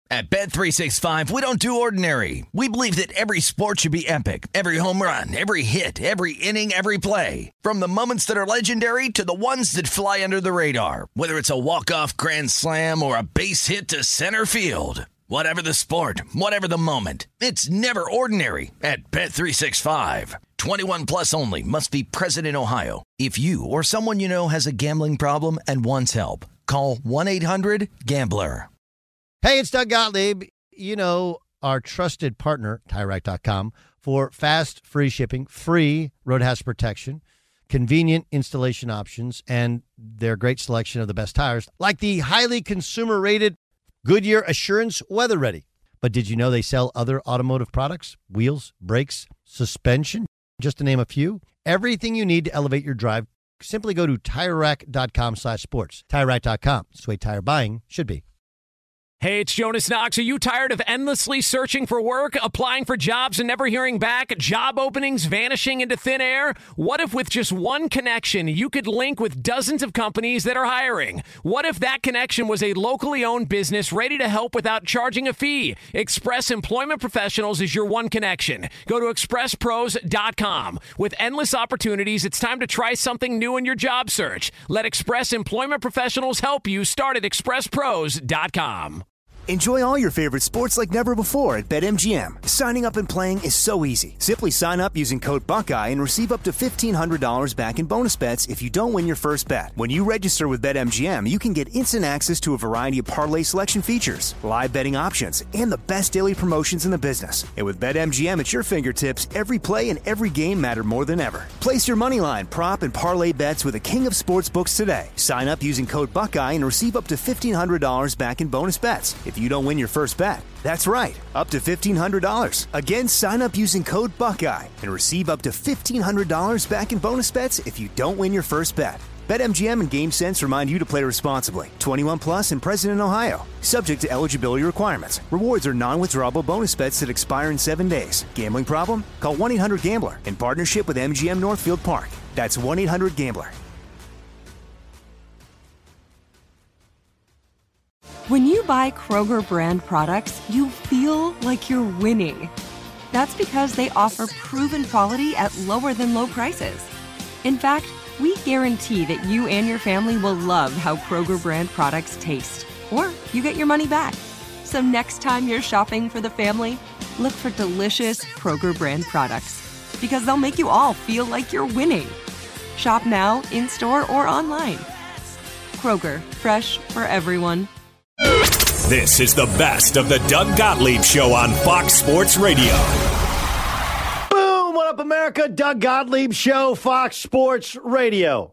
At Bet365, we don't do ordinary. We believe that every sport should be epic. Every home run, every hit, every inning, every play. From the moments that are legendary to the ones that fly under the radar. Whether it's a walk-off grand slam or a base hit to center field. Whatever the sport, whatever the moment. It's never ordinary at Bet365. 21 plus only. Must be present in Ohio. If you or someone you know has a gambling problem and wants help, call 1-800-GAMBLER. Hey, it's Doug Gottlieb. You know, our trusted partner, TireRack.com, for fast, free shipping, free road hazard protection, convenient installation options, and their great selection of the best tires, like the highly consumer-rated Goodyear Assurance Weather Ready. But did you know they sell other automotive products? Wheels, brakes, suspension, just to name a few. Everything you need to elevate your drive. Simply go to TireRack.com/sports. TireRack.com. It's the way tire buying should be. Hey, it's Jonas Knox. Are you tired of endlessly searching for work, applying for jobs and never hearing back, job openings vanishing into thin air? What if with just one connection, you could link with dozens of companies that are hiring? What if that connection was a locally owned business ready to help without charging a fee? Express Employment Professionals is your one connection. Go to expresspros.com. With endless opportunities, it's time to try something new in your job search. Let Express Employment Professionals help you start at expresspros.com. Enjoy all your favorite sports like never before at BetMGM. Signing up and playing is so easy. Simply sign up using code Buckeye and receive up to $1,500 back in bonus bets if you don't win your first bet. When you register with BetMGM, you can get instant access to a variety of parlay selection features, live betting options, and the best daily promotions in the business. And with BetMGM at your fingertips, every play and every game matter more than ever. Place your moneyline, prop, and parlay bets with the king of sportsbooks today. Sign up using code Buckeye and receive up to $1,500 back in bonus bets if you don't win your first bet. That's right, up to $1,500. Again, sign up using code Buckeye and receive up to $1,500 back in bonus bets if you don't win your first bet. BetMGM and GameSense remind you to play responsibly. 21 plus and present in Ohio. Subject to eligibility requirements. Rewards are non-withdrawable bonus bets that expire in 7 days. Gambling problem? Call 1-800-GAMBLER in partnership with MGM Northfield Park. That's 1-800-GAMBLER. When you buy Kroger brand products, you feel like you're winning. That's because they offer proven quality at lower than low prices. In fact, we guarantee that you and your family will love how Kroger brand products taste, or you get your money back. So next time you're shopping for the family, look for delicious Kroger brand products, because they'll make you all feel like you're winning. Shop now, in-store, or online. Kroger, fresh for everyone. This is the best of the Doug Gottlieb Show on Fox Sports Radio. Boom! What up, America? Doug Gottlieb Show, Fox Sports Radio.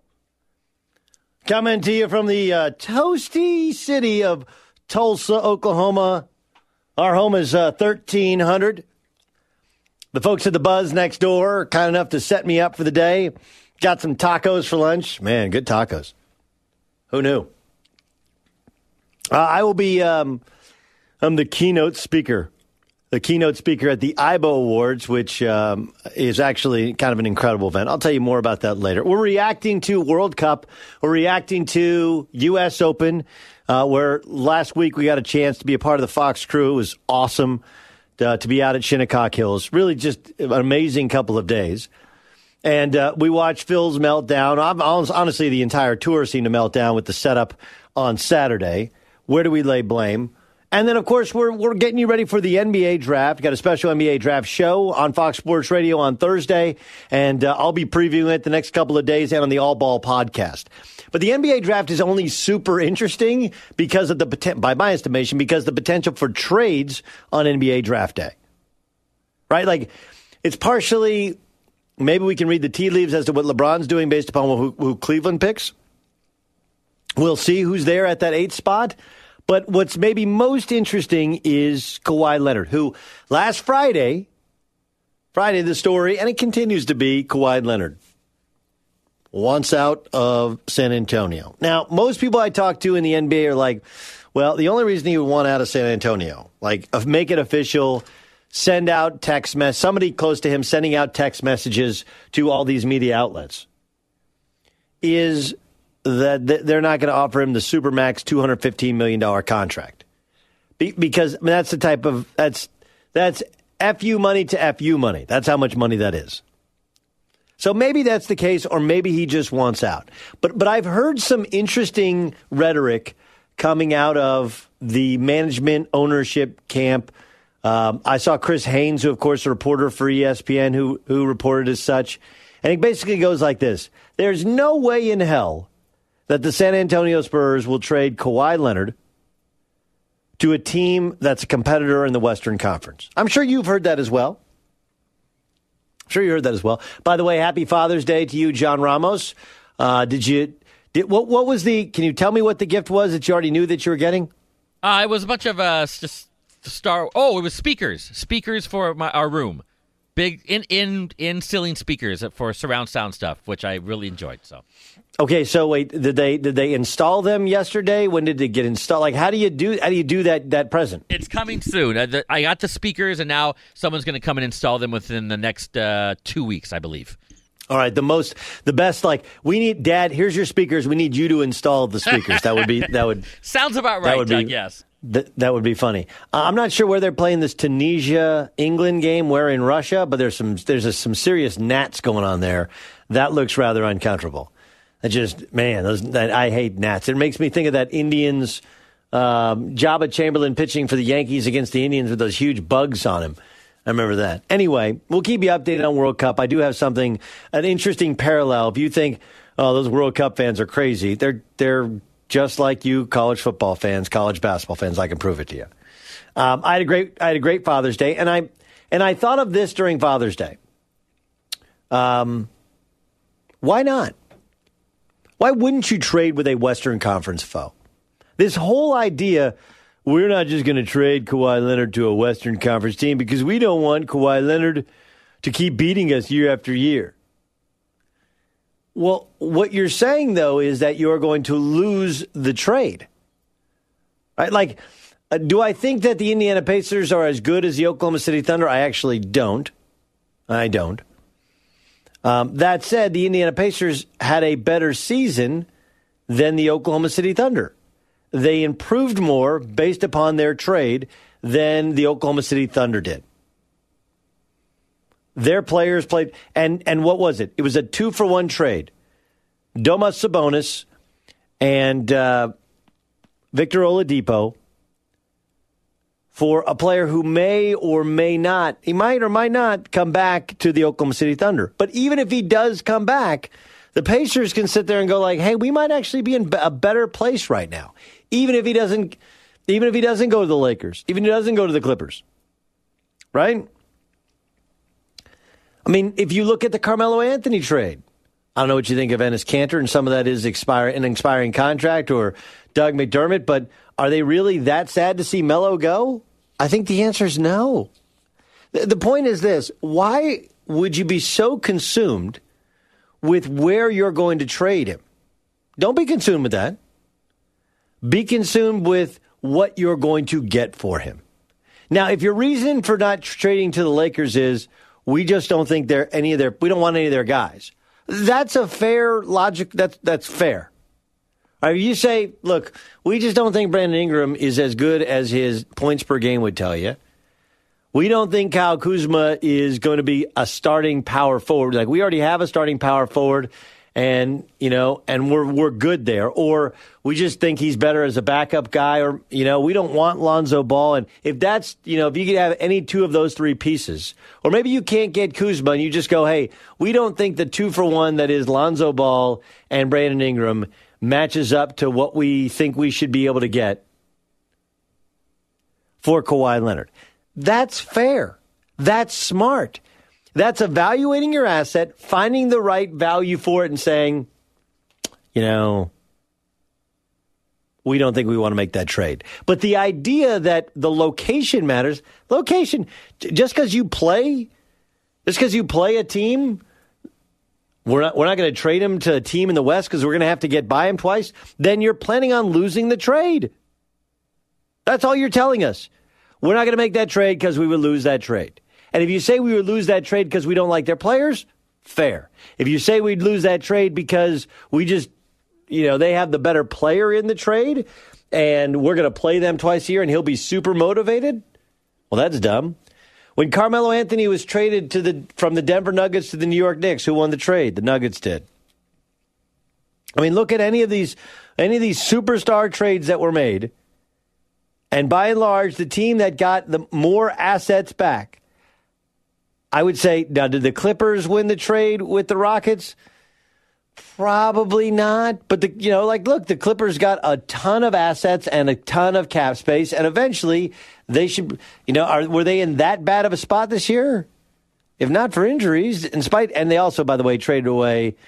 Coming to you from the toasty city of Tulsa, Oklahoma. Our home is 1300. The folks at the Buzz next door are kind enough to set me up for the day. Got some tacos for lunch. Man, good tacos. Who knew? I will be I'm the keynote speaker at the IBO Awards, which is actually kind of an incredible event. I'll tell you more about that later. We're reacting to World Cup. We're reacting to U.S. Open, where last week we got a chance to be a part of the Fox crew. It was awesome to be out at Shinnecock Hills. Really just an amazing couple of days. And we watched Phil's meltdown. Honestly, the entire tour seemed to melt down with the setup on Saturday. Where do we lay blame? And then, of course, we're getting you ready for the NBA draft. Got a special NBA draft show on Fox Sports Radio on Thursday, and I'll be previewing it the next couple of days and on the All Ball podcast. But the NBA draft is only super interesting because of by my estimation, because the potential for trades on NBA draft day. Right? Like, it's partially, maybe we can read the tea leaves as to what LeBron's doing based upon who Cleveland picks. We'll see who's there at that 8th spot. But what's maybe most interesting is Kawhi Leonard, who last Friday, the story, and it continues to be Kawhi Leonard, wants out of San Antonio. Now, most people I talk to in the NBA are like, well, the only reason he would want out of San Antonio, like make it official, send out somebody close to him sending out text messages to all these media outlets, is that they're not going to offer him the Supermax $215 million contract. Because I mean, that's the type of that's FU money to FU money. That's how much money that is. So maybe that's the case, or maybe he just wants out. But I've heard some interesting rhetoric coming out of the management ownership camp. I saw Chris Haynes, who, of course, is a reporter for ESPN, who reported as such. And it basically goes like this. There's no way in hell that the San Antonio Spurs will trade Kawhi Leonard to a team that's a competitor in the Western Conference. I'm sure you've heard that as well. By the way, happy Father's Day to you, John Ramos. What was can you tell me what the gift was that you already knew that you were getting? It was a bunch of just it was speakers for our room. Big in ceiling speakers for surround sound stuff, which I really enjoyed. So, okay, so wait, did they install them yesterday? When did they get installed? Like, how do you do that present? It's coming soon. I got the speakers, and now someone's going to come and install them within the next 2 weeks, I believe. All right, the best. Like, we need, Dad. Here's your speakers. We need you to install the speakers. That would sounds about right, Doug. Yes. That would be funny. I'm not sure where they're playing this Tunisia-England game. Where in Russia, but there's some serious gnats going on there. That looks rather uncomfortable. I hate gnats. It makes me think of that Indians, Jabba Chamberlain pitching for the Yankees against the Indians with those huge bugs on him. I remember that. Anyway, we'll keep you updated on World Cup. I do have an interesting parallel. If you think, oh, those World Cup fans are crazy, they're just like you, college football fans, college basketball fans. I can prove it to you. I had a great Father's Day, and I thought of this during Father's Day. Why not? Why wouldn't you trade with a Western Conference foe? This whole idea, we're not just going to trade Kawhi Leonard to a Western Conference team because we don't want Kawhi Leonard to keep beating us year after year. Well, what you're saying, though, is that you're going to lose the trade. Right? Like, do I think that the Indiana Pacers are as good as the Oklahoma City Thunder? I actually don't. I don't. That said, the Indiana Pacers had a better season than the Oklahoma City Thunder. They improved more based upon their trade than the Oklahoma City Thunder did. Their players played, and what was it? It was a 2-for-1 trade. Domas Sabonis and Victor Oladipo for a player who may or may not, he might or might not come back to the Oklahoma City Thunder. But even if he does come back, the Pacers can sit there and go like, hey, we might actually be in a better place right now. Even if he doesn't go to the Lakers, even if he doesn't go to the Clippers. Right? I mean, if you look at the Carmelo Anthony trade, I don't know what you think of Enes Kanter, and some of that is an expiring contract, or Doug McDermott, but are they really that sad to see Melo go? I think the answer is no. The point is this. Why would you be so consumed with where you're going to trade him? Don't be consumed with that. Be consumed with what you're going to get for him. Now, if your reason for not trading to the Lakers is we just don't think we don't want any of their guys, that's a fair logic. That's fair. Or you say, look, we just don't think Brandon Ingram is as good as his points per game would tell you. We don't think Kyle Kuzma is going to be a starting power forward. Like, we already have a starting power forward, and we're good there. Or we just think he's better as a backup guy, or we don't want Lonzo Ball. And if that's if you could have any two of those three pieces, or maybe you can't get Kuzma and you just go, hey, we don't think the 2-for-1 that is Lonzo Ball and Brandon Ingram matches up to what we think we should be able to get for Kawhi Leonard. That's fair. That's smart. That's evaluating your asset, finding the right value for it, and saying, we don't think we want to make that trade. But the idea that the location matters, just because you play a team, we're not going to trade him to a team in the West because we're going to have to get by him twice, then you're planning on losing the trade. That's all you're telling us. We're not going to make that trade because we would lose that trade. And if you say we would lose that trade because we don't like their players, fair. If you say we'd lose that trade because we just, they have the better player in the trade, and we're going to play them twice a year and he'll be super motivated? Well, that's dumb. When Carmelo Anthony was traded from the Denver Nuggets to the New York Knicks, who won the trade? The Nuggets did. I mean, look at any of these superstar trades that were made, and by and large, the team that got the more assets back, I would say, now, did the Clippers win the trade with the Rockets? Probably not. But, look, the Clippers got a ton of assets and a ton of cap space, and eventually they should, were they in that bad of a spot this year? If not for injuries, and they also, by the way, traded away,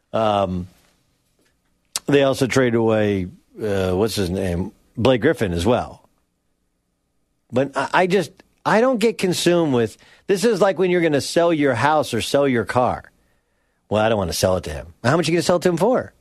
what's his name? Blake Griffin as well. But I don't get consumed with, this is like when you're going to sell your house or sell your car. Well, I don't want to sell it to him. How much are you going to sell it to him for?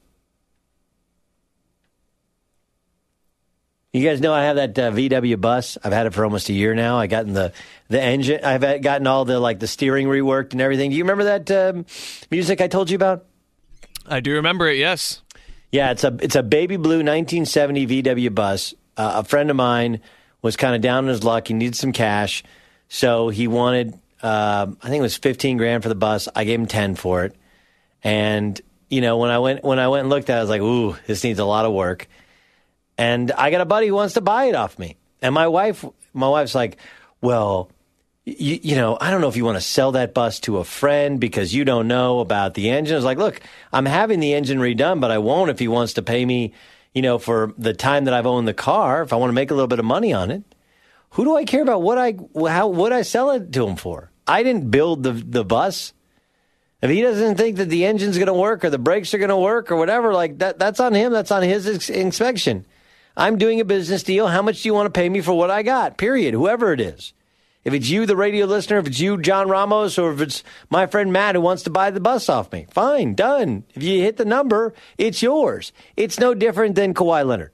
You guys know I have that VW bus. I've had it for almost a year now. I gotten the engine. I've gotten all the steering reworked and everything. Do you remember that music I told you about? I do remember it, yes. Yeah, it's a baby blue 1970 VW bus. A friend of mine was kind of down on his luck. He needed some cash. So he wanted, I think it was $15,000 for the bus. I gave him 10 for it. And, when I went and looked at it, I was like, ooh, this needs a lot of work. And I got a buddy who wants to buy it off me. And my wife's like, well, I don't know if you want to sell that bus to a friend because you don't know about the engine. I was like, look, I'm having the engine redone, but I won't if he wants to pay me, for the time that I've owned the car, if I want to make a little bit of money on it. Who do I care about what I sell it to him for? I didn't build the bus. If he doesn't think that the engine's going to work or the brakes are going to work or whatever, like that's on him. That's on his inspection. I'm doing a business deal. How much do you want to pay me for what I got? Period. Whoever it is. If it's you, the radio listener, if it's you, John Ramos, or if it's my friend Matt who wants to buy the bus off me, fine, done. If you hit the number, it's yours. It's no different than Kawhi Leonard.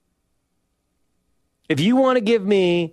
If you want to give me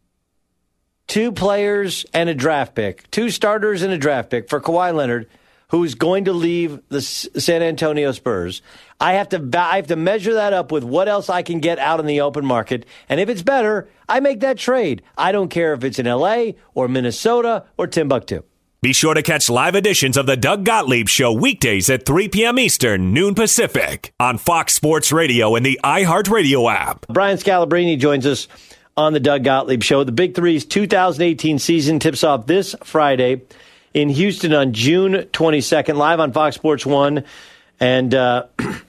2 players and a draft pick, 2 starters and a draft pick for Kawhi Leonard, who's going to leave the San Antonio Spurs, I have to measure that up with what else I can get out in the open market. And if it's better, I make that trade. I don't care if it's in L.A. or Minnesota or Timbuktu. Be sure to catch live editions of the Doug Gottlieb Show weekdays at 3 p.m. Eastern, noon Pacific, on Fox Sports Radio and the iHeartRadio app. Brian Scalabrine joins us on the Doug Gottlieb Show. The Big Three's 2018 season tips off this Friday in Houston on June 22nd, live on Fox Sports 1 and at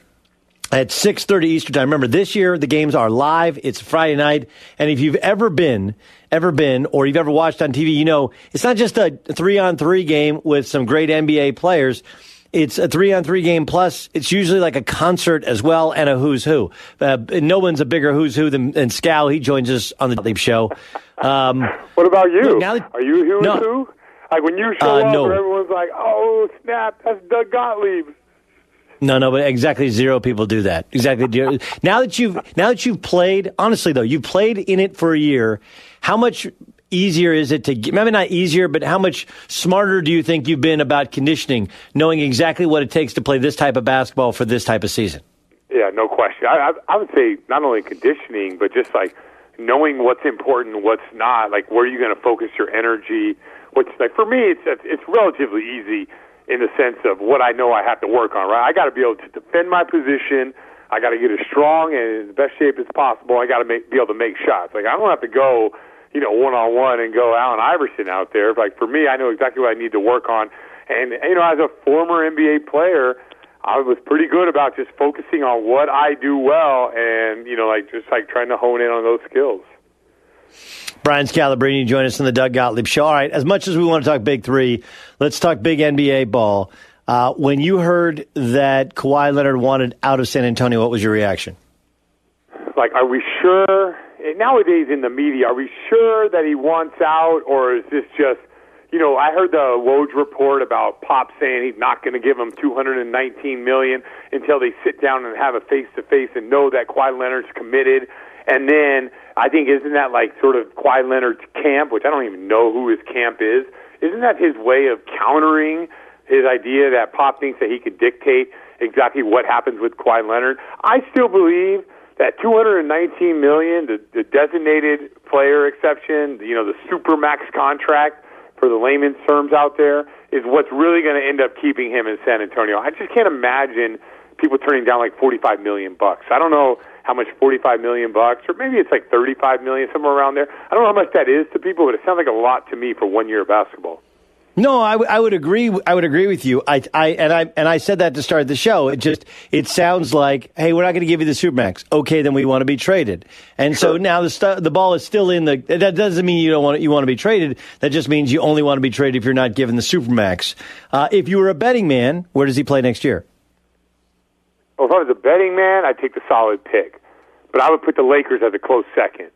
6:30 Eastern Time. Remember, this year the games are live. It's Friday night. And if you've ever been, or you've ever watched on TV, it's not just a 3-on-3 game with some great NBA players. It's a 3-on-3 game, plus it's usually like a concert as well and a who's who. No one's a bigger who's who than Scal. He joins us on the Gottlieb Show. What about you? Are you who's who? Like when you show up, no. Everyone's like, "Oh snap, that's Doug Gottlieb." No, but exactly 0 people do that. Exactly. Now that you've played, honestly though, you've played in it for a year. How much easier is it to, maybe not easier, but how much smarter do you think you've been about conditioning, knowing exactly what it takes to play this type of basketball for this type of season? Yeah, no question. I would say not only conditioning, but just like knowing what's important, what's not. Like where are you going to focus your energy? Which, like for me, it's relatively easy in the sense of what I know I have to work on. Right, I got to be able to defend my position. I got to get as strong and in the best shape as possible. I got to be able to make shots. Like I don't have to go, one-on-one and go Allen Iverson out there. Like for me, I know exactly what I need to work on. And as a former NBA player, I was pretty good about just focusing on what I do well and just trying to hone in on those skills. Brian Scalabrine join us on the Doug Gottlieb Show. All right, as much as we want to talk Big Three, let's talk big NBA ball. When you heard that Kawhi Leonard wanted out of San Antonio, what was your reaction? Like, are we sure? Nowadays in the media, are we sure that he wants out, or is this just, I heard the Woj report about Pop saying he's not going to give him $219 million until they sit down and have a face-to-face and know that Kawhi Leonard's committed. And then I think, isn't that like sort of Kawhi Leonard's camp, which I don't even know who his camp is, isn't that his way of countering his idea that Pop thinks that he could dictate exactly what happens with Kawhi Leonard? I still believe that $219 million, the designated player exception, the super max contract for the layman's terms out there, is what's really going to end up keeping him in San Antonio. I just can't imagine people turning down like $45 million. I don't know how much $45 million, or maybe it's like $35 million, somewhere around there. I don't know how much that is to people, but it sounds like a lot to me for 1 year of basketball. No, I would agree. I would agree with you. I said that to start the show. It sounds like, hey, we're not going to give you the Supermax. Okay, then we want to be traded. And so now the ball is still in the. That doesn't mean you want to be traded. That just means you only want to be traded if you're not given the Supermax. If you were a betting man, where does he play next year? Well, if I was a betting man, I'd take the solid pick, but I would put the Lakers as a close second.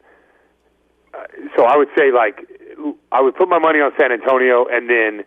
So I would say, I would put my money on San Antonio, and then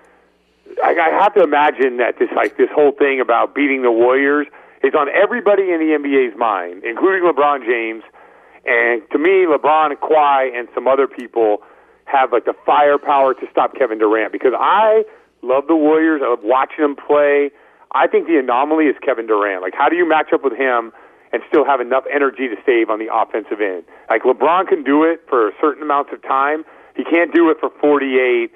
I have to imagine that this whole thing about beating the Warriors is on everybody in the NBA's mind, including LeBron James. And to me, LeBron and Kawhi and some other people have the firepower to stop Kevin Durant, because I love the Warriors. I love watching them play. I think the anomaly is Kevin Durant. How do you match up with him and still have enough energy to save on the offensive end? LeBron can do it for certain amounts of time. He can't do it for 48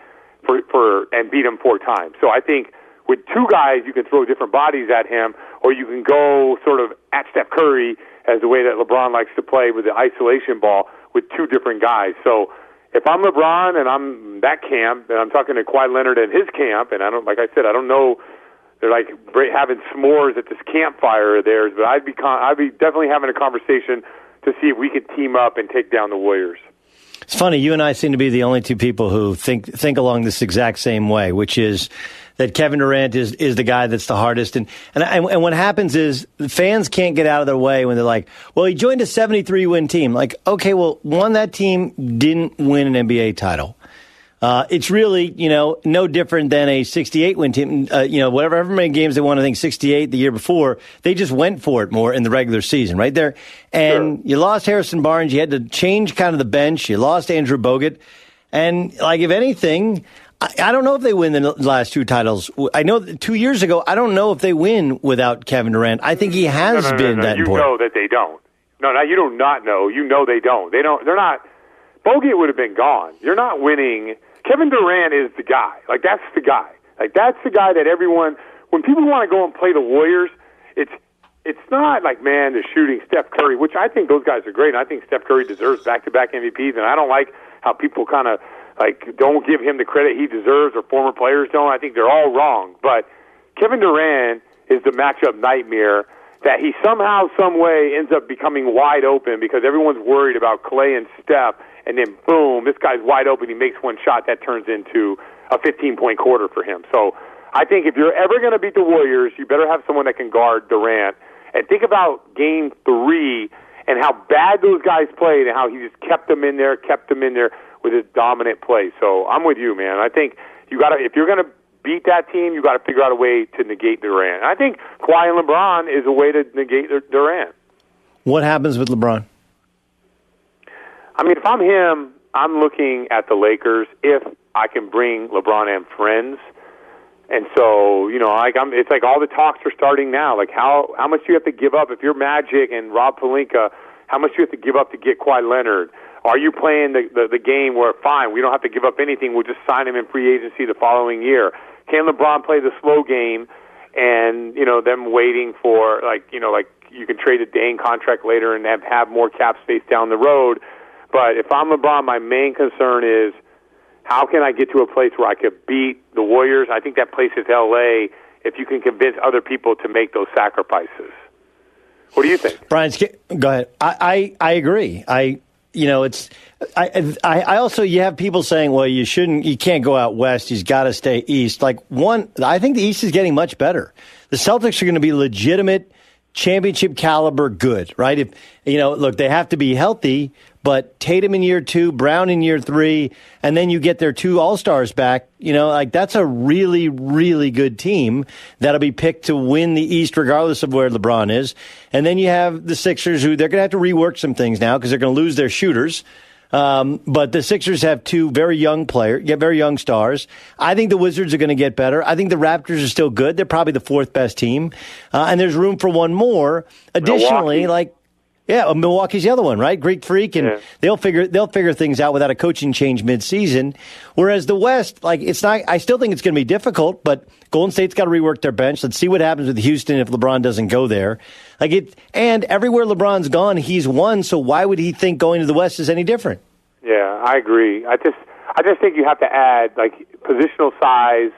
and beat him 4 times. So I think with 2 guys, you can throw different bodies at him, or you can go sort of at Steph Curry as the way that LeBron likes to play with the isolation ball with 2 different guys. So if I'm LeBron and I'm that camp, and I'm talking to Kawhi Leonard and his camp, and I don't know, they're having s'mores at this campfire of theirs, but I'd be definitely having a conversation to see if we could team up and take down the Warriors. It's funny, you and I seem to be the only 2 people who think along this exact same way, which is that Kevin Durant is the guy that's the hardest. And what happens is fans can't get out of their way when they're like, well, he joined a 73-win team. Okay, well, that team didn't win an NBA title. It's really, no different than a 68-win team. However many games they won, I think 68 the year before, they just went for it more in the regular season, right there. And sure. You lost Harrison Barnes. You had to change kind of the bench. You lost Andrew Bogut. And, if anything, I don't know if they win the last 2 titles. I know 2 years ago, I don't know if they win without Kevin Durant. I think he has been that important. You know that they don't. No, you do not know. You know they don't. They're not. Bogut would have been gone. You're not winning. Kevin Durant is the guy. That's the guy. That's the guy that everyone, when people want to go and play the Warriors, it's not they're shooting Steph Curry, which I think those guys are great, and I think Steph Curry deserves back-to-back MVPs, and I don't like how people kind of, don't give him the credit he deserves, or former players don't. I think they're all wrong. But Kevin Durant is the matchup nightmare that he somehow, some way ends up becoming wide open because everyone's worried about Clay and Steph. And then, boom, this guy's wide open. He makes one shot that turns into a 15-point quarter for him. So I think if you're ever going to beat the Warriors, you better have someone that can guard Durant. And think about Game 3 and how bad those guys played and how he just kept them in there with his dominant play. So I'm with you, man. I think if you're going to beat that team, you got to figure out a way to negate Durant. And I think Kawhi and LeBron is a way to negate Durant. What happens with LeBron? If I'm him, I'm looking at the Lakers if I can bring LeBron and friends. And so, it's all the talks are starting now. How much do you have to give up if you're Magic and Rob Pelinka? How much do you have to give up to get Kawhi Leonard? Are you playing the game where, fine, we don't have to give up anything, we'll just sign him in free agency the following year? Can LeBron play the slow game and, them waiting for, you can trade a Dane contract later and have more cap space down the road? But if I'm LeBron, my main concern is how can I get to a place where I could beat the Warriors? I think that place is L.A. if you can convince other people to make those sacrifices. What do you think? Brian, go ahead. I agree. I also, you have people saying, well, you can't go out west. He's got to stay east. I think the East is getting much better. The Celtics are going to be legitimate championship caliber good, right? Look, they have to be healthy, but Tatum in year 2, Brown in year 3, and then you get their 2 All-Stars back, that's a really, really good team that'll be picked to win the East regardless of where LeBron is. And then you have the Sixers, who they're going to have to rework some things now because they're going to lose their shooters. But the Sixers have 2 very young stars. I think the Wizards are going to get better. I think the Raptors are still good. They're probably the 4th best team. And there's room for one more. Additionally, Yeah, Milwaukee's the other one, right? Greek Freak, and they'll figure things out without a coaching change midseason. Whereas the West, like it's not. I still think it's going to be difficult, but Golden State's got to rework their bench. Let's see what happens with Houston if LeBron doesn't go there. And everywhere LeBron's gone, he's won. So why would he think going to the West is any different? Yeah, I agree. I just think you have to add like positional size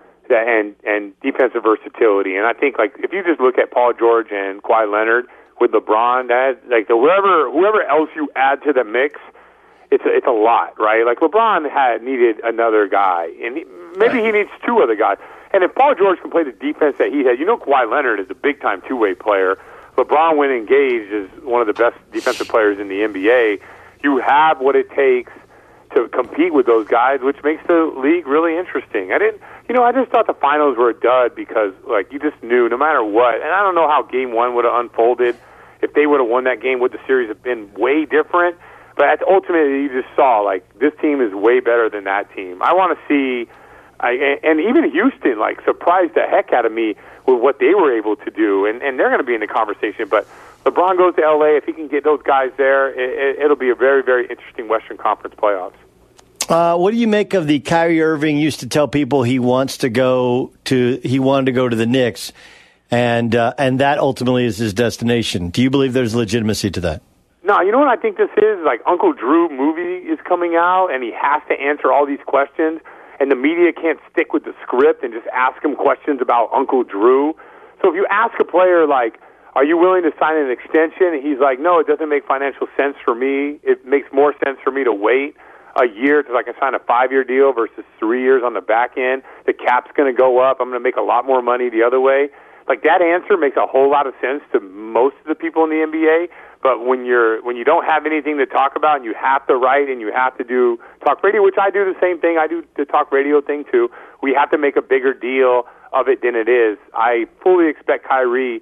and defensive versatility. And I think like if you just look at Paul George and Kawhi Leonard with LeBron, whoever else you add to the mix, it's a lot, right? Like LeBron needed another guy, and maybe he needs two other guys. And if Paul George can play the defense that he had, Kawhi Leonard is a big-time two-way player. LeBron, when engaged, is one of the best defensive players in the NBA. You have what it takes to compete with those guys, which makes the league really interesting. I just thought the finals were a dud because, like, you just knew no matter what. And I don't know how Game 1 would have unfolded. If they would have won that game, would the series have been way different? But ultimately, you just saw, like, this team is way better than that team. I want to see, and even Houston, like, surprised the heck out of me with what they were able to do. And they're going to be in the conversation. But LeBron goes to L.A. If he can get those guys there, it'll be a very, very interesting Western Conference playoffs. What do you make of the Kyrie Irving used to tell people he wanted to go to the Knicks, and that ultimately is his destination? Do you believe there's legitimacy to that? No, you know what I think this is? Like Uncle Drew movie is coming out, and he has to answer all these questions, and the media can't stick with the script and just ask him questions about Uncle Drew. So if you ask a player like, are you willing to sign an extension? He's like, no, it doesn't make financial sense for me. It makes more sense for me to wait a year because I can sign a 5-year deal versus 3 years on the back end. The cap's going to go up. I'm going to make a lot more money the other way. Like that answer makes a whole lot of sense to most of the people in the NBA. But when you don't have anything to talk about and you have to write and you have to do talk radio, which I do the same thing. I do the talk radio thing too. We have to make a bigger deal of it than it is. I fully expect Kyrie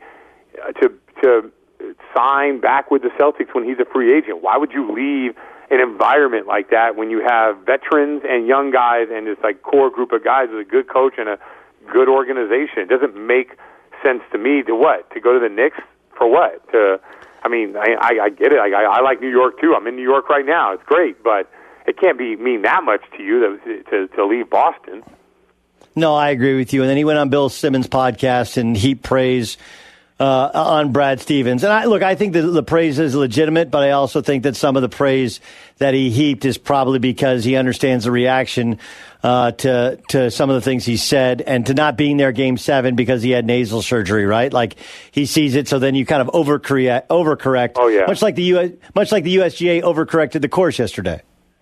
to sign back with the Celtics when he's a free agent. Why would you leave an environment like that when you have veterans and young guys and this like core group of guys with a good coach and a good organization? It doesn't make sense to me to go to the Knicks for what? I get it. I like New York too. I'm in New York right now. It's great, but it can't mean that much to you to leave Boston. No, I agree with you. And then he went on Bill Simmons' podcast and heaped praise on Brad Stevens. And I think that the praise is legitimate, but I also think that some of the praise that he heaped is probably because he understands the reaction to some of the things he said and to not being there Game 7 because he had nasal surgery, right? Like he sees it, so then you kind of overcorrect. Oh yeah, much like the USGA overcorrected the course yesterday.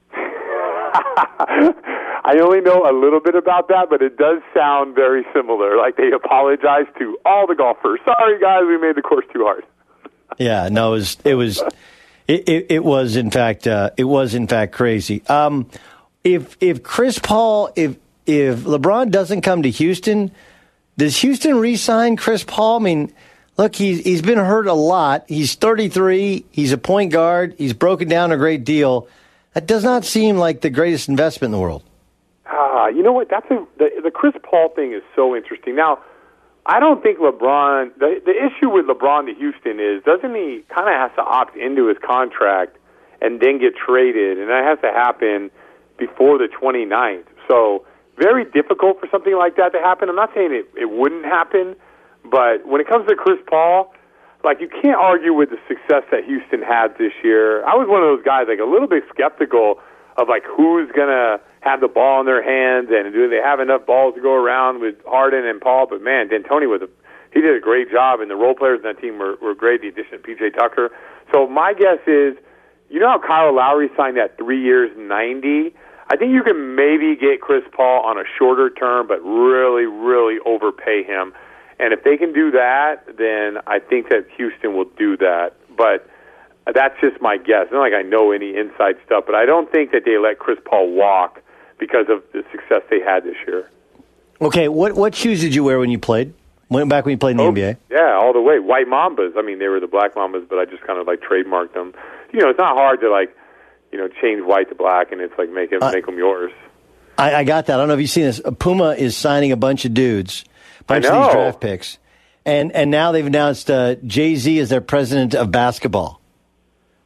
I only know a little bit about that, but it does sound very similar. Like they apologized to all the golfers. Sorry, guys, we made the course too hard. Yeah, no, it was in fact crazy. If Chris Paul, if LeBron doesn't come to Houston, does Houston re-sign Chris Paul? I mean, look, he's been hurt a lot. He's 33. He's a point guard. He's broken down a great deal. That does not seem like the greatest investment in the world. You know what? The Chris Paul thing is so interesting. Now, I don't think LeBron, the issue with LeBron to Houston is, doesn't he kind of has to opt into his contract and then get traded, and that has to happen before the 29th. So very difficult for something like that to happen. I'm not saying it wouldn't happen, but when it comes to Chris Paul, like you can't argue with the success that Houston had this year. I was one of those guys, like a little bit skeptical of like who's going to have the ball in their hands and do they have enough balls to go around with Harden and Paul. But man, D'Antoni he did a great job, and the role players in that team were great, the addition of P.J. Tucker. So my guess is, you know how Kyle Lowry signed that 3 years, 90? I think you can maybe get Chris Paul on a shorter term, but really, really overpay him. And if they can do that, then I think that Houston will do that. But that's just my guess. It's not like I know any inside stuff, but I don't think that they let Chris Paul walk because of the success they had this year. Okay, what shoes did you wear when you played? Back when you played in the NBA? Yeah, all the way. White Mambas. I mean, they were the black Mambas, but I just kind of like trademarked them. You know, it's not hard to like, change white to black, and it's like make them yours. I got that. I don't know if you've seen this. Puma is signing a bunch of dudes, bunch of these draft picks, and now they've announced Jay-Z as their president of basketball.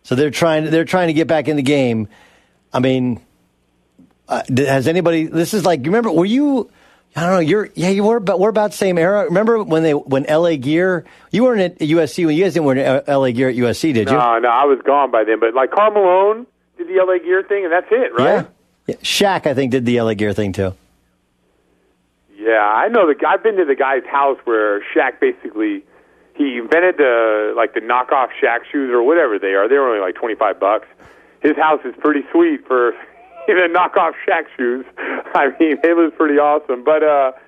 So they're trying to get back in the game. I mean, has anybody? This is like, you remember? Were you? I don't know. You were, but we're about the same era. Remember when LA Gear? You weren't at USC when you guys didn't wear LA Gear at USC, did you? No, I was gone by then. But like Karl Malone did the LA Gear thing, and that's it, right? Yeah. Shaq, I think, did the LA Gear thing too. Yeah, I know. I've been to the guy's house where Shaq basically he invented the knockoff Shaq shoes or whatever they are. They were only like $25. His house is pretty sweet for the knockoff Shaq shoes. I mean, it was pretty awesome. But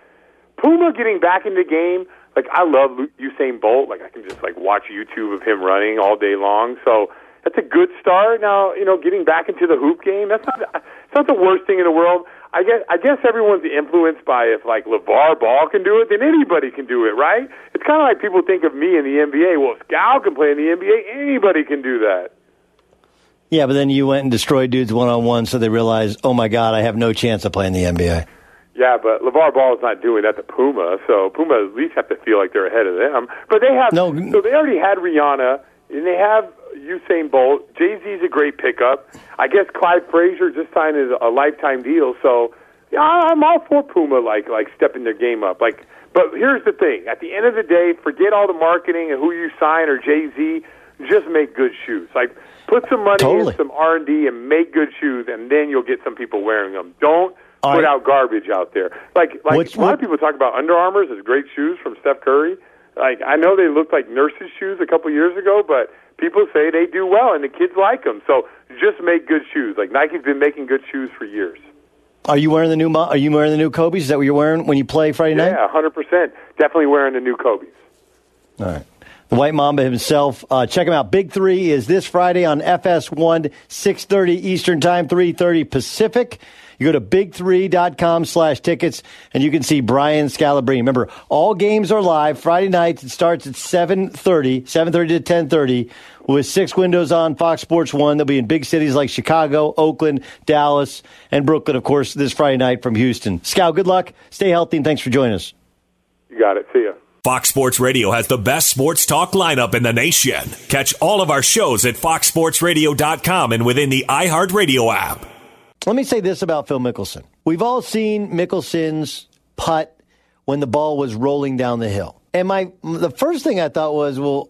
Puma getting back in the game, like I love Usain Bolt. Like I can just like watch YouTube of him running all day long. So that's a good start. Now, getting back into the hoop game, it's not the worst thing in the world. I guess everyone's influenced by if like LeVar Ball can do it, then anybody can do it, right? It's kind of like people think of me in the NBA. Well, if Scal can play in the NBA, anybody can do that. Yeah, but then you went and destroyed dudes one-on-one, so they realized, oh my God, I have no chance of playing the NBA. Yeah, but LeVar Ball is not doing that to Puma, so Puma at least have to feel like they're ahead of them. But they have, so they already had Rihanna, and they have Usain Bolt. Jay-Z's a great pickup. I guess Clyde Frazier just signed a lifetime deal, so yeah, I'm all for Puma, like stepping their game up. But here's the thing: at the end of the day, forget all the marketing and who you sign or Jay-Z. Just make good shoes. Like put some money in some R&D and make good shoes, and then you'll get some people wearing them. Don't put out garbage out there. Like a lot of people talk about Under Armour's as great shoes from Steph Curry. Like I know they looked like nurses' shoes a couple years ago, but people say they do well, and the kids like them. So just make good shoes. Like Nike's been making good shoes for years. Are you wearing the new? Are you wearing the new Kobe's? Is that what you're wearing when you play Friday night? Yeah, 100%. Definitely wearing the new Kobe's. All right. The White Mamba himself. Check him out. Big Three is this Friday on FS1, 6:30 Eastern Time, 3:30 Pacific. You go to big3.com/tickets, and you can see Brian Scalabrine. Remember, all games are live. Friday nights, it starts at 7:30 to 10:30, with 6 windows on Fox Sports 1. They'll be in big cities like Chicago, Oakland, Dallas, and Brooklyn, of course, this Friday night from Houston. Scal, good luck. Stay healthy, and thanks for joining us. You got it. See ya. Fox Sports Radio has the best sports talk lineup in the nation. Catch all of our shows at foxsportsradio.com and within the iHeartRadio app. Let me say this about Phil Mickelson. We've all seen Mickelson's putt when the ball was rolling down the hill. And the first thing I thought was, well,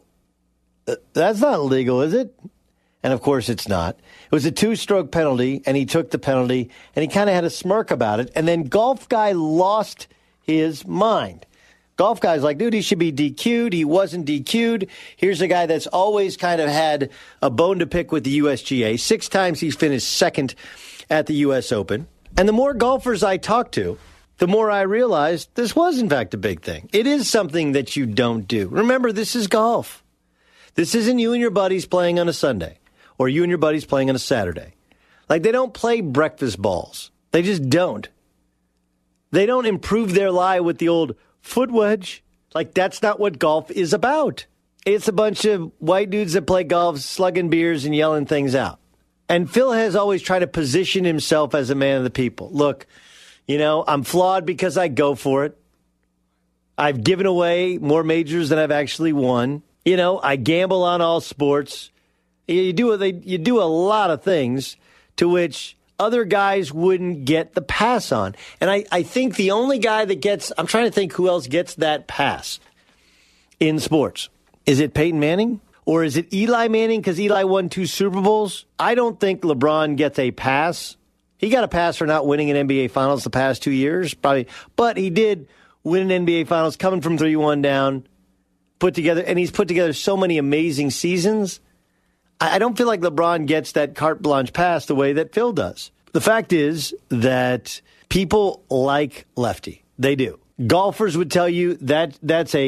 that's not legal, is it? And, of course, it's not. It was a 2-stroke penalty, and he took the penalty, and he kind of had a smirk about it. And then Golf Guy lost his mind. Golf Guy's like, dude, he should be DQ'd. He wasn't DQ'd. Here's a guy that's always kind of had a bone to pick with the USGA. 6 times he's finished second at the U.S. Open. And the more golfers I talk to, the more I realize this was, in fact, a big thing. It is something that you don't do. Remember, this is golf. This isn't you and your buddies playing on a Sunday or you and your buddies playing on a Saturday. Like, they don't play breakfast balls. They just don't. They don't improve their lie with the old foot wedge. Like, that's not what golf is about. It's a bunch of white dudes that play golf, slugging beers and yelling things out. And Phil has always tried to position himself as a man of the people. Look, I'm flawed because I go for it. I've given away more majors than I've actually won. I gamble on all sports. You do a lot of things to which other guys wouldn't get the pass on. And I think the only guy that I'm trying to think who else gets that pass in sports. Is it Peyton Manning? Or is it Eli Manning because Eli won 2 Super Bowls? I don't think LeBron gets a pass. He got a pass for not winning an NBA Finals the past 2 years, probably. But he did win an NBA Finals coming from 3-1 down, and he's put together so many amazing seasons. I don't feel like LeBron gets that carte blanche pass the way that Phil does. The fact is that people like Lefty. They do. Golfers would tell you that that's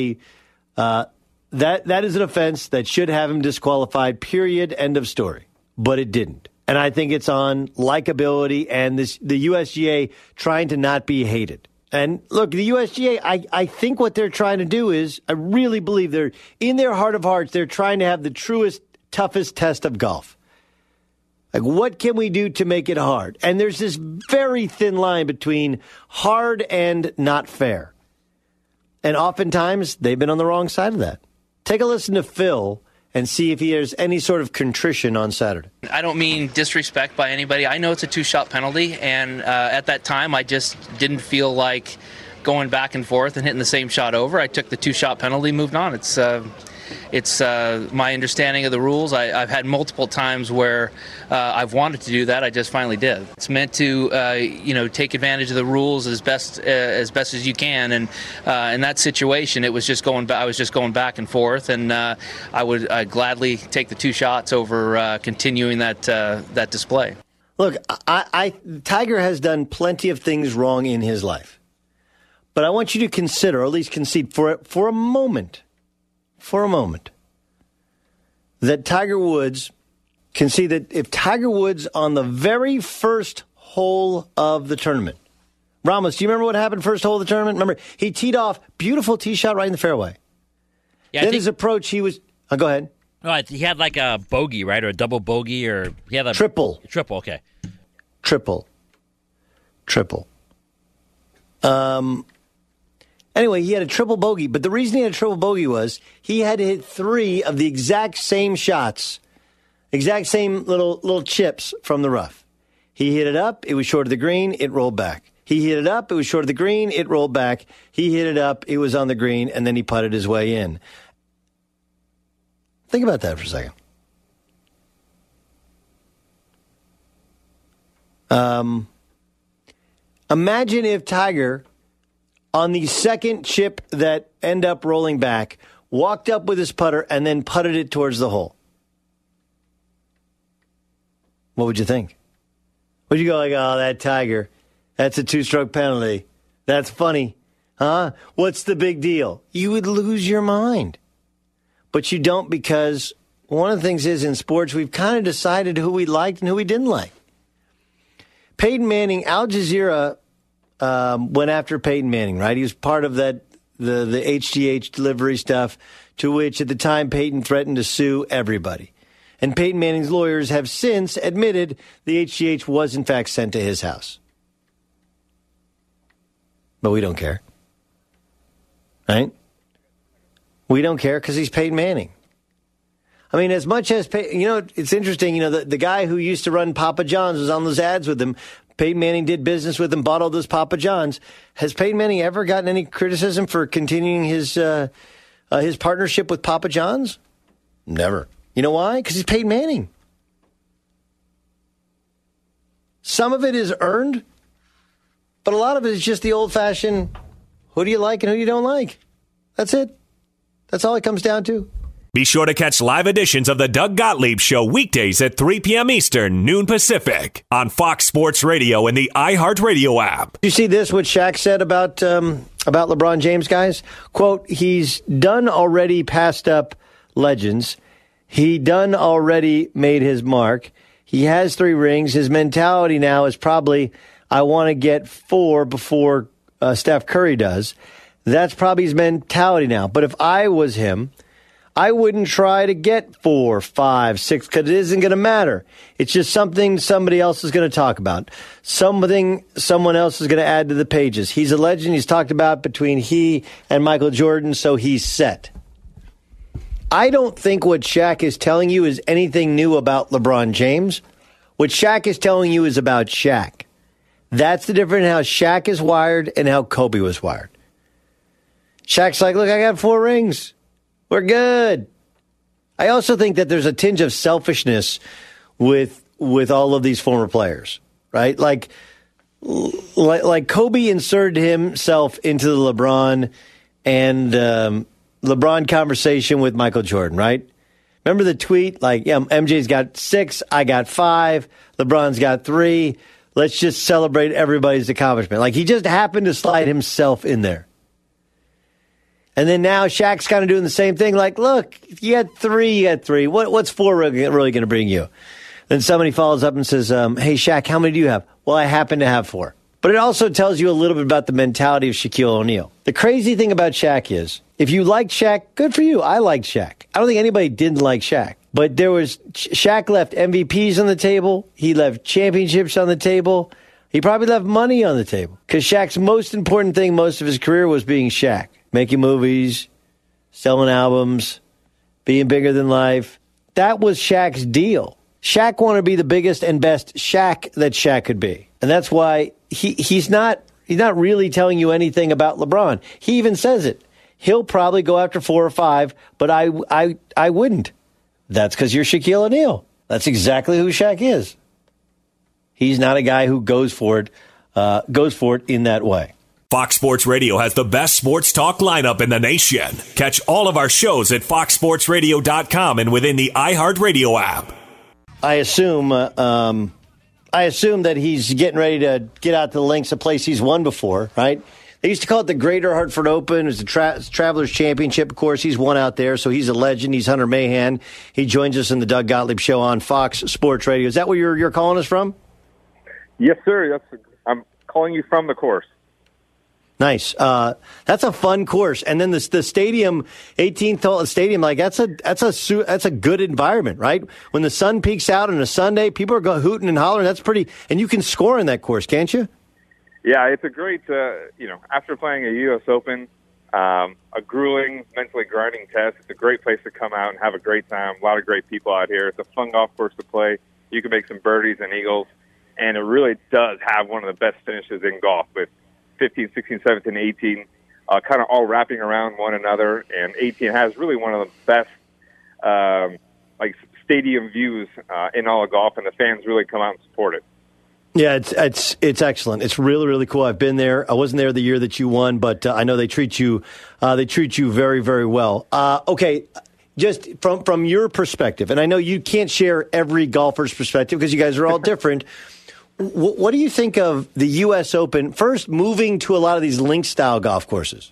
that is an offense that should have him disqualified, period, end of story. But it didn't. And I think it's on likability and the USGA trying to not be hated. And look, the USGA, I think what they're trying to do is, I really believe they're, in their heart of hearts, they're trying to have the truest, toughest test of golf. Like, what can we do to make it hard? And there's this very thin line between hard and not fair. And oftentimes, they've been on the wrong side of that. Take a listen to Phil and see if he has any sort of contrition on Saturday. I don't mean disrespect by anybody. I know it's a 2-shot penalty, and at that time I just didn't feel like going back and forth and hitting the same shot over. I took the 2-shot penalty, moved on. It's my understanding of the rules. I've had multiple times where I've wanted to do that. I just finally did. It's meant to, take advantage of the rules as best as you can. And in that situation, I was just going back and forth. And I'd gladly take the 2 shots over continuing that display. Look, Tiger has done plenty of things wrong in his life, but I want you to consider, or at least concede for a moment, that Tiger Woods can see that if Tiger Woods on the very first hole of the tournament, Ramos, do you remember what happened first hole of the tournament? Remember, he teed off, beautiful tee shot right in the fairway. Yeah, then his approach, he was, go ahead. Oh, he had like a bogey, right? Or a double bogey, or he had a triple. Triple, okay. Triple. Anyway, he had a triple bogey, but the reason he had a triple bogey was he had to hit 3 of the exact same shots, exact same little chips from the rough. He hit it up, it was short of the green, it rolled back. He hit it up, it was short of the green, it rolled back. He hit it up, it was on the green, and then he putted his way in. Think about that for a second. Imagine if Tiger, on the second chip that ended up rolling back, walked up with his putter and then putted it towards the hole. What would you think? Would you go like, oh, that Tiger, that's a 2-stroke penalty. That's funny. Huh? What's the big deal? You would lose your mind. But you don't, because one of the things is in sports, we've kind of decided who we liked and who we didn't like. Peyton Manning, Al Jazeera went after Peyton Manning, right? He was part of that the HGH delivery stuff, to which at the time Peyton threatened to sue everybody. And Peyton Manning's lawyers have since admitted the HGH was in fact sent to his house. But we don't care. Right? We don't care because he's Peyton Manning. I mean, as much as, it's interesting, the guy who used to run Papa John's was on those ads with him. Peyton Manning did business with him, bought all those Papa John's. Has Peyton Manning ever gotten any criticism for continuing his partnership with Papa John's? Never. You know why? Because he's Peyton Manning. Some of it is earned, but a lot of it is just the old-fashioned, who do you like and who you don't like? That's it. That's all it comes down to. Be sure to catch live editions of the Doug Gottlieb Show weekdays at 3 p.m. Eastern, noon Pacific, on Fox Sports Radio and the iHeartRadio app. You see this, what Shaq said about LeBron James, guys? Quote, he's done already passed up legends. He done already made his mark. He has 3 rings. His mentality now is probably, I want to get 4 before Steph Curry does. That's probably his mentality now. But if I was him, I wouldn't try to get 4, 5, 6, because it isn't going to matter. It's just something somebody else is going to talk about. Something someone else is going to add to the pages. He's a legend. He's talked about between he and Michael Jordan, so he's set. I don't think what Shaq is telling you is anything new about LeBron James. What Shaq is telling you is about Shaq. That's the difference in how Shaq is wired and how Kobe was wired. Shaq's like, look, I got 4 rings. We're good. I also think that there's a tinge of selfishness with all of these former players, right? Like Kobe inserted himself into the LeBron and LeBron conversation with Michael Jordan, right? Remember the tweet? Like, yeah, MJ's got 6, I got 5, LeBron's got 3. Let's just celebrate everybody's accomplishment. Like, he just happened to slide himself in there. And then now Shaq's kind of doing the same thing. Like, look, you had 3. What's 4 really going to bring you? Then somebody follows up and says, hey, Shaq, how many do you have? Well, I happen to have 4. But it also tells you a little bit about the mentality of Shaquille O'Neal. The crazy thing about Shaq is, if you liked Shaq, good for you. I liked Shaq. I don't think anybody didn't like Shaq. But Shaq left MVPs on the table. He left championships on the table. He probably left money on the table. Because Shaq's most important thing most of his career was being Shaq. Making movies, selling albums, being bigger than life. That was Shaq's deal. Shaq wanted to be the biggest and best Shaq that Shaq could be. And that's why he's not really telling you anything about LeBron. He even says it. He'll probably go after 4 or 5, but I wouldn't. That's because you're Shaquille O'Neal. That's exactly who Shaq is. He's not a guy who goes for it in that way. Fox Sports Radio has the best sports talk lineup in the nation. Catch all of our shows at foxsportsradio.com and within the iHeartRadio app. I assume that he's getting ready to get out to the links, a place he's won before, right? They used to call it the Greater Hartford Open. It was the Travelers Championship. Of course, he's won out there, so he's a legend. He's Hunter Mahan. He joins us in the Doug Gottlieb Show on Fox Sports Radio. Is that where you're calling us from? Yes, sir. I'm calling you from the course. Nice. That's a fun course. And then the stadium, 18th hole stadium, like that's a good environment, right? When the sun peeks out on a Sunday, people are going hooting and hollering. That's pretty, and you can score in that course, can't you? Yeah, it's a great, after playing a U.S. Open, a grueling, mentally grinding test, it's a great place to come out and have a great time. A lot of great people out here. It's a fun golf course to play. You can make some birdies and eagles, and it really does have one of the best finishes in golf with 15, 16, 17, 18, kind of all wrapping around one another. And 18 has really one of the best stadium views in all of golf, and the fans really come out and support it. Yeah, it's excellent. It's really, really cool. I've been there. I wasn't there the year that you won, but I know they treat you very, very well. Okay, just from your perspective, and I know you can't share every golfer's perspective because you guys are all different. What do you think of the U.S. Open, first moving to a lot of these link-style golf courses?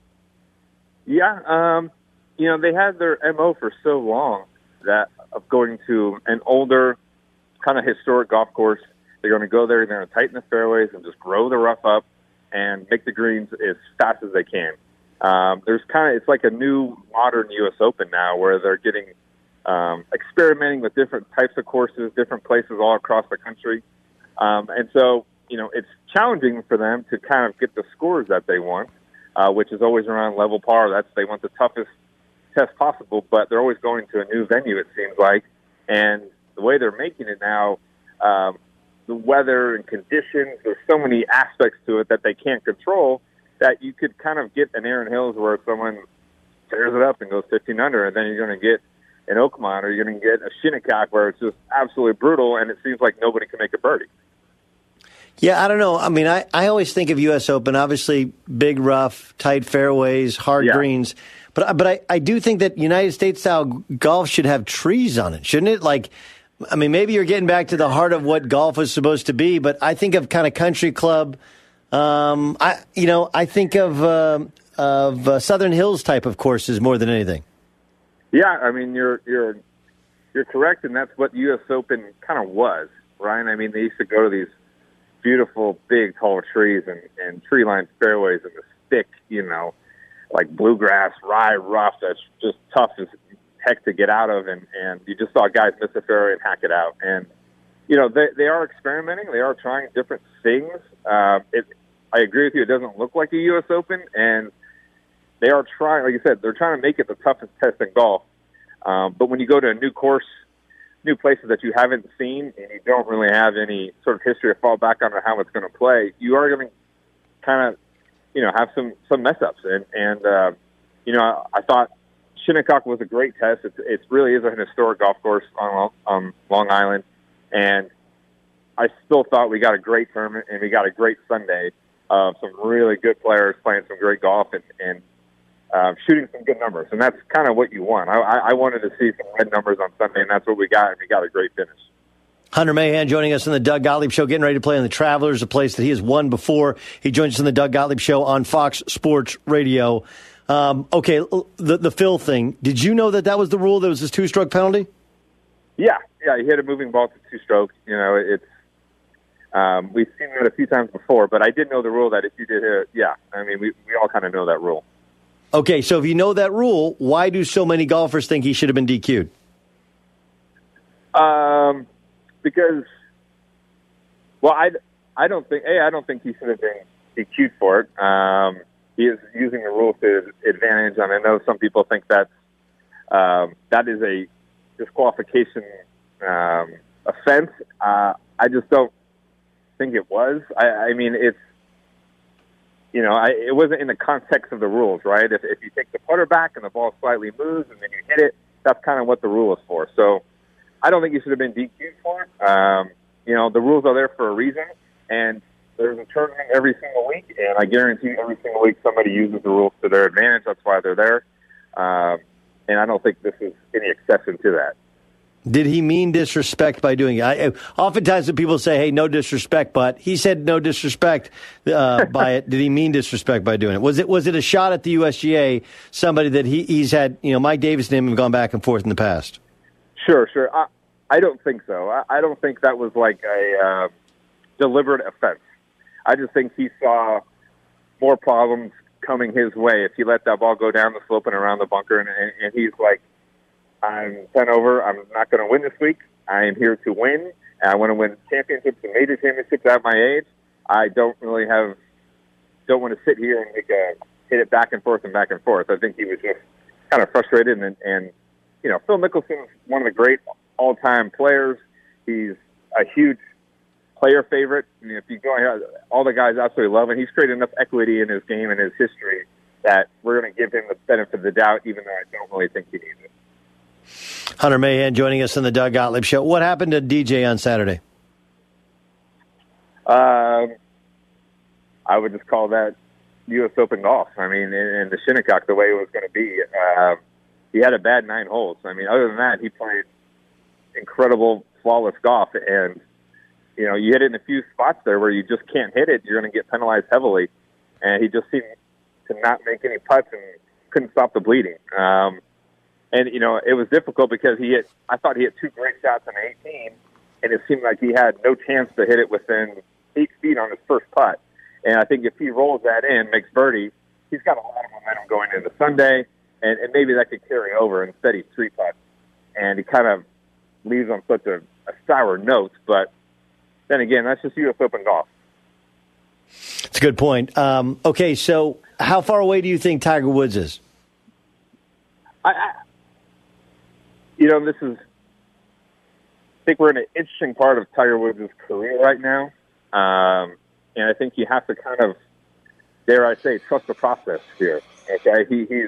Yeah, they had their MO for so long that of going to an older, kind of historic golf course. They're going to go there, they're going to tighten the fairways and just grow the rough up and make the greens as fast as they can. It's like a new modern U.S. Open now where they're getting experimenting with different types of courses, different places all across the country. And so, it's challenging for them to kind of get the scores that they want, which is always around level par. They want the toughest test possible, but they're always going to a new venue, it seems like. And the way they're making it now, the weather and conditions, there's so many aspects to it that they can't control that you could kind of get an Erin Hills where someone tears it up and goes 15 under, and then you're going to get an Oakmont or you're going to get a Shinnecock where it's just absolutely brutal and it seems like nobody can make a birdie. Yeah, I don't know. I mean, I always think of U.S. Open, obviously big, rough, tight fairways, hard greens. But I do think that United States-style golf should have trees on it, shouldn't it? Maybe you're getting back to the heart of what golf is supposed to be, but I think of kind of country club. I think of Southern Hills type of courses more than anything. Yeah, I mean, you're correct, and that's what U.S. Open kind of was, right? I mean, they used to go to these beautiful, big, tall trees and tree-lined fairways and the thick, like bluegrass, rye rough that's just tough as heck to get out of, and you just saw guys miss a fairway and hack it out. And, they are experimenting. They are trying different things. I agree with you. It doesn't look like a U.S. Open, and they are trying, like you said, they're trying to make it the toughest test in golf. But when you go to a new course, new places that you haven't seen, and you don't really have any sort of history to fall back on how it's going to play, you are going to kind of, have some mess ups. And I thought Shinnecock was a great test. It really is a historic golf course on Long Island, and I still thought we got a great tournament and we got a great Sunday of some really good players playing some great golf and shooting some good numbers, and that's kind of what you want. I wanted to see some red numbers on Sunday, and that's what we got, and we got a great finish. Hunter Mahan joining us in the Doug Gottlieb Show, getting ready to play on the Travelers, a place that he has won before. He joins us in the Doug Gottlieb Show on Fox Sports Radio. Okay, the Phil thing. Did you know that was the rule? There was this 2-stroke penalty? Yeah, you hit a moving ball to 2 strokes. It's we've seen that a few times before, but I did know the rule that if you did hit, we all kind of know that rule. Okay, so if you know that rule, why do so many golfers think he should have been DQ'd? Because, I don't think he should have been DQ'd for it. He is using the rules to his advantage, and I know some people think that's that is a disqualification offense. I just don't think it was. I mean, it's, it wasn't in the context of the rules, right? If you take the putter back and the ball slightly moves and then you hit it, that's kind of what the rule is for. So I don't think you should have been DQ'd for it. The rules are there for a reason, and there's a tournament every single week, and I guarantee every single week somebody uses the rules to their advantage. That's why they're there. And I don't think this is any exception to that. Did he mean disrespect by doing it? Oftentimes when people say, hey, no disrespect, but he said no disrespect by it. Did he mean disrespect by doing it? Was it a shot at the USGA, somebody that he's had, Mike Davis and him have gone back and forth in the past? Sure. I don't think so. I don't think that was like a deliberate offense. I just think he saw more problems coming his way if he let that ball go down the slope and around the bunker, and he's like, I'm 10 over. I'm not going to win this week. I am here to win. And I want to win championships and major championships at my age. I don't want to sit here and hit it back and forth and back and forth. I think he was just kind of frustrated. And Phil Mickelson is one of the great all-time players. He's a huge player favorite. I mean, if you go ahead, all the guys absolutely love him. He's created enough equity in his game and his history that we're going to give him the benefit of the doubt, even though I don't really think he needs it. Hunter Mahan joining us on the Doug Gottlieb Show. What happened to DJ on Saturday? I would just call that U.S. Open golf. I mean, in the Shinnecock, the way it was going to be, he had a bad 9 holes. I mean, other than that, he played incredible, flawless golf. And, you hit it in a few spots there where you just can't hit it. You're going to get penalized heavily. And he just seemed to not make any putts and couldn't stop the bleeding. And, it was difficult because I thought he hit 2 great shots on 18, and it seemed like he had no chance to hit it within 8 feet on his first putt. And I think if he rolls that in, makes birdie, he's got a lot of momentum going into Sunday, and maybe that could carry over. Instead, he 3-putts. And he kind of leaves on such a sour note. But then again, that's just U.S. Open golf. That's a good point. Okay, so how far away do you think Tiger Woods is? I think we're in an interesting part of Tiger Woods' career right now. And I think you have to kind of, dare I say, trust the process here. Okay.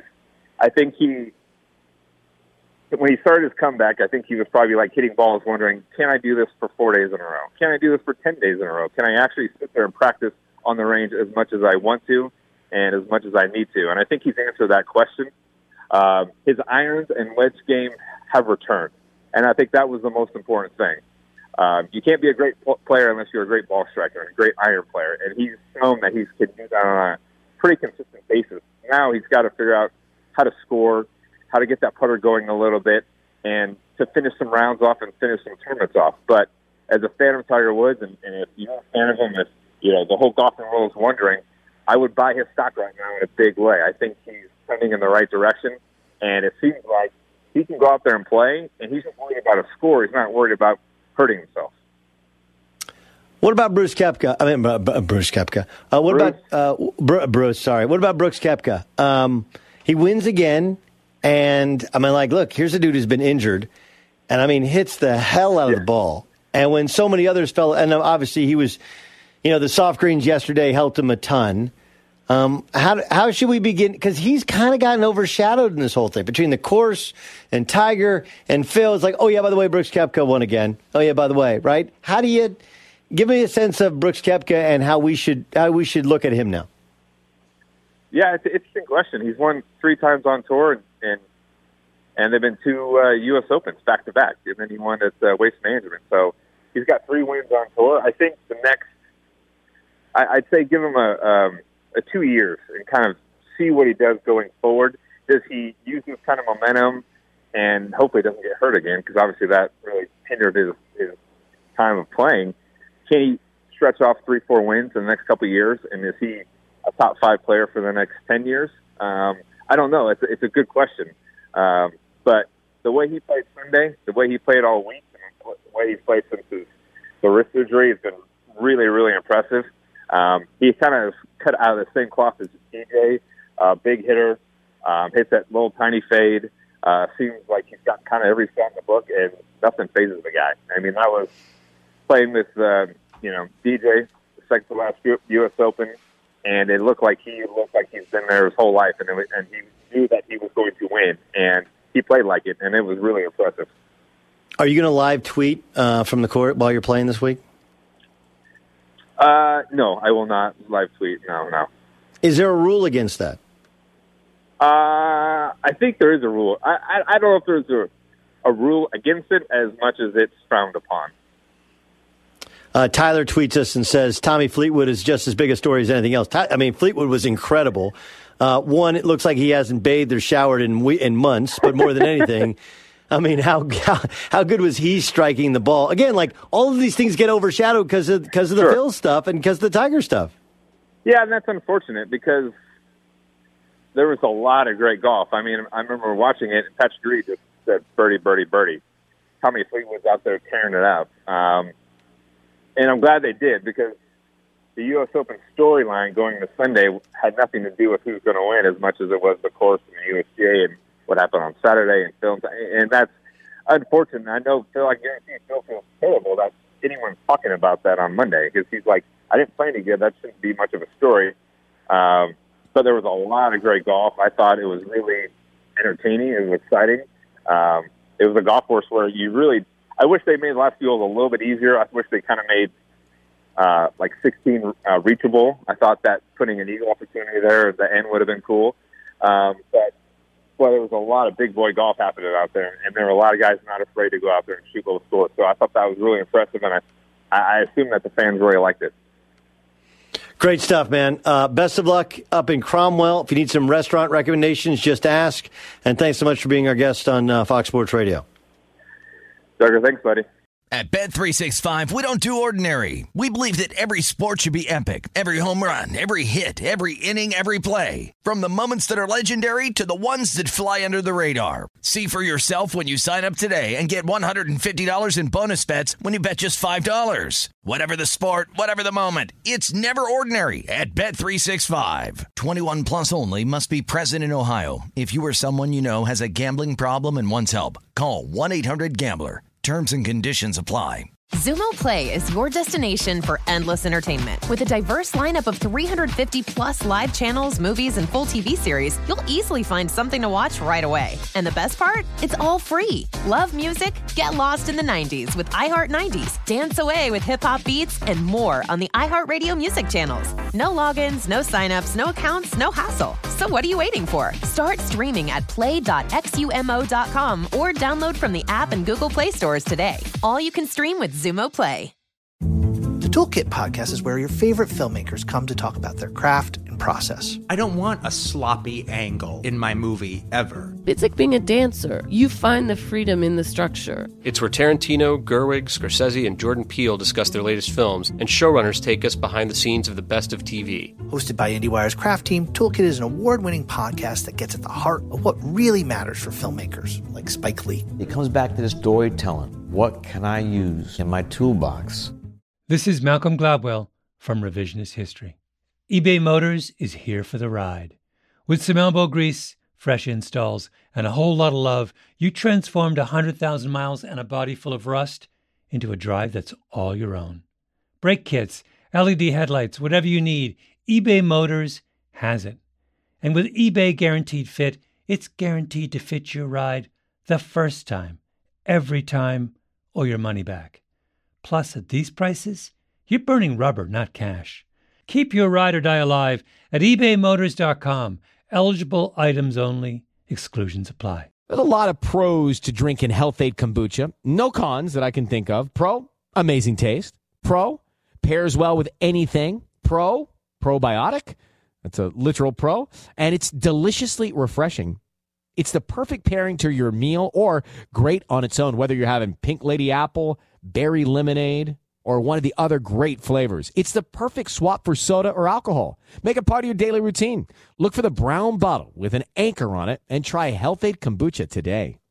When he started his comeback, I think he was probably like hitting balls wondering, can I do this for 4 days in a row? Can I do this for 10 days in a row? Can I actually sit there and practice on the range as much as I want to and as much as I need to? And I think he's answered that question. His irons and wedge game have returned. And I think that was the most important thing. You can't be a great player unless you're a great ball striker and a great iron player. And he's shown that he can do that on a pretty consistent basis. Now he's got to figure out how to score, how to get that putter going a little bit, and to finish some rounds off and finish some tournaments off. But as a fan of Tiger Woods, and if you're a fan of him, if the whole golfing world is wondering, I would buy his stock right now in a big way. I think he's trending in the right direction, and it seems like he can go out there and play, and he's just worried about a score. He's not worried about hurting himself. What about Brooks Koepka? Bruce Koepka. Bruce, sorry. What about Brooks Koepka? He wins again, and look, here's a dude who's been injured, and hits the hell out of the ball. And when so many others fell, and obviously he was, the soft greens yesterday helped him a ton. How should we begin? Because he's kind of gotten overshadowed in this whole thing between the course and Tiger and Phil. It's like, oh yeah, by the way, Brooks Koepka won again. Oh yeah, by the way, right? How do you give me a sense of Brooks Koepka and how we should look at him now? Yeah, it's an interesting question. He's won 3 times on tour, and they've been 2 U.S. Opens back to back, and then he won at Waste Management. So he's got 3 wins on tour. I think the next, I'd say, give him a 2 years and kind of see what he does going forward. Does he use this kind of momentum and hopefully doesn't get hurt again, because obviously that really hindered his time of playing? Can he stretch off 3-4 wins in the next couple of years, and is he a top 5 player for the next 10 years? I don't know. It's a good question. But the way he played Sunday, the way he played all week, and the way he's played since the wrist injury has been really, really impressive. He kind of cut out of the same cloth as DJ, big hitter, hits that little tiny fade. Seems like he's got kind of every shot in the book, and nothing phases the guy. I mean, that was playing with, DJ, the second to last U.S. Open, and it looked like he's been there his whole life, and he knew that he was going to win, and he played like it, and it was really impressive. Are you going to live tweet from the court while you're playing this week? No, I will not live tweet. No. Is there a rule against that? I think there is a rule. I don't know if there's a rule against it as much as it's frowned upon. Tyler tweets us and says, Tommy Fleetwood is just as big a story as anything else. Fleetwood was incredible. One, it looks like he hasn't bathed or showered in months, but more than anything, I mean, how good was he striking the ball? Again, like, all of these things get overshadowed because of the Phil stuff and because of the Tiger stuff. Yeah, and that's unfortunate because there was a lot of great golf. I mean, I remember watching it, and Patrick Reed just said, birdie, birdie, birdie. Tommy Fleetwood's out there tearing it up. And I'm glad they did because the U.S. Open storyline going to Sunday had nothing to do with who's going to win as much as it was the course and the USGA and what happened on Saturday and Phil. And that's unfortunate. I know Phil, I guarantee Phil feels terrible that anyone's talking about that on Monday because he's like, I didn't play any good. That shouldn't be much of a story. But there was a lot of great golf. I thought it was really entertaining. It was exciting. It was a golf course where I wish they made the last few holes a little bit easier. I wish they kind of made 16 reachable. I thought that putting an eagle opportunity there at the end would have been cool. But there was a lot of big boy golf happening out there, and there were a lot of guys not afraid to go out there and shoot low scores. So I thought that was really impressive, and I assume that the fans really liked it. Great stuff, man. Best of luck up in Cromwell. If you need some restaurant recommendations, just ask. And thanks so much for being our guest on Fox Sports Radio. Doug, thanks, buddy. At Bet365, we don't do ordinary. We believe that every sport should be epic. Every home run, every hit, every inning, every play. From the moments that are legendary to the ones that fly under the radar. See for yourself when you sign up today and get $150 in bonus bets when you bet just $5. Whatever the sport, whatever the moment, it's never ordinary at Bet365. 21 plus only. Must be present in Ohio. If you or someone you know has a gambling problem and wants help, call 1-800-GAMBLER. Terms and conditions apply. Xumo Play is your destination for endless entertainment. With a diverse lineup of 350-plus live channels, movies, and full TV series, you'll easily find something to watch right away. And the best part? It's all free. Love music? Get lost in the 90s with iHeart 90s. Dance away with hip-hop beats and more on the iHeartRadio music channels. No logins, no signups, no accounts, no hassle. So what are you waiting for? Start streaming at play.xumo.com or download from the app and Google Play stores today. All you can stream with Xumo Play. The Toolkit podcast is where your favorite filmmakers come to talk about their craft and process. I don't want a sloppy angle in my movie ever. It's like being a dancer. You find the freedom in the structure. It's where Tarantino, Gerwig, Scorsese, and Jordan Peele discuss their latest films, and showrunners take us behind the scenes of the best of TV. Hosted by IndieWire's craft team, Toolkit is an award-winning podcast that gets at the heart of what really matters for filmmakers, like Spike Lee. It comes back to this storytelling. What can I use in my toolbox? This is Malcolm Gladwell from Revisionist History. eBay Motors is here for the ride. With some elbow grease, fresh installs, and a whole lot of love, you transformed 100,000 miles and a body full of rust into a drive that's all your own. Brake kits, LED headlights, whatever you need, eBay Motors has it. And with eBay Guaranteed Fit, it's guaranteed to fit your ride the first time, every time, or your money back. Plus, at these prices, you're burning rubber, not cash. Keep your ride or die alive at ebaymotors.com. Eligible items only. Exclusions apply. There's a lot of pros to drinking Health-Ade kombucha. No cons that I can think of. Pro, amazing taste. Pro, pairs well with anything. Pro, probiotic. That's a literal pro. And it's deliciously refreshing. It's the perfect pairing to your meal or great on its own, whether you're having Pink Lady Apple, berry lemonade, or one of the other great flavors. It's the perfect swap for soda or alcohol. Make it part of your daily routine. Look for the brown bottle with an anchor on it and try Health-Ade kombucha today.